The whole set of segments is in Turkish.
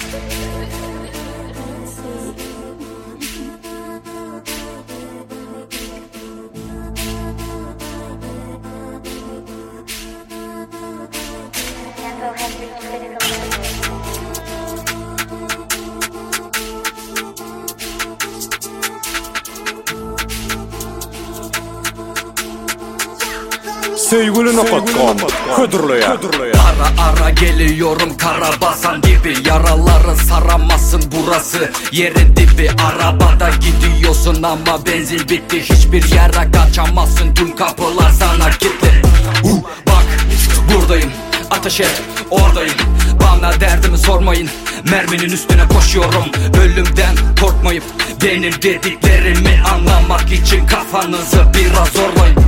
Sevgilini katkan ködürlüye. Ara ara geliyorum karabasan gibi, yaraları saramasın burası yerin dibi. Arabada gidiyorsun ama benzin bitti, hiçbir yere kaçamazsın, tüm kapılar sana kilitli. Bak buradayım, ateş et oradayım, bana derdimi sormayın, merminin üstüne koşuyorum. Ölümden korkmayıp benim dediklerimi anlamak için kafanızı biraz zorlayın.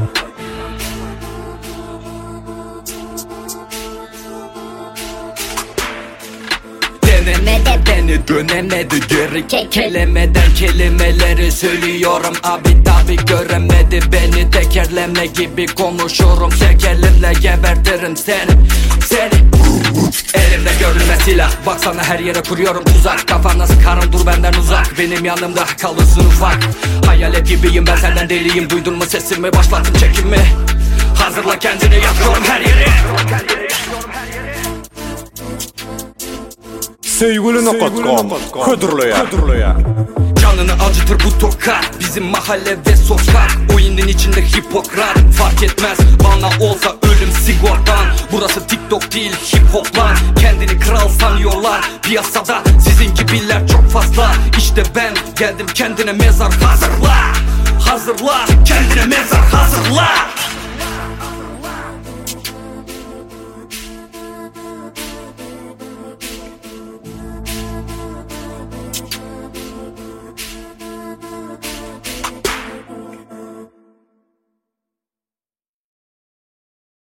Beni dönemedi geri, kekelemeden kelimeleri söylüyorum. Abi tabi göremedi beni, tekerleme gibi konuşurum. Tek elimle gebertirim seni. Elimde görünme silah, baksana her yere kuruyorum tuzak. Kafana sıkarım, dur benden uzak, benim yanımda kalırsın ufak. Hayalet gibiyim ben, senden deliyim, duydun mu sesimi, başlattın çekimi. Hazırla kendini, yakıyorum her yeri. Sevgilini katkan ködürlüye. Canını acıtır bu tokat, bizim mahalle ve sokak. Oyunun içinde Hipokrat, fark etmez bana olsa ölüm sigortan. Burası TikTok değil hip hop lan, kendini kral sanıyorlar piyasada, sizin gibiler çok fazla. İşte ben geldim, kendine mezar hazırla. Hazırla, kendine mezar hazırla.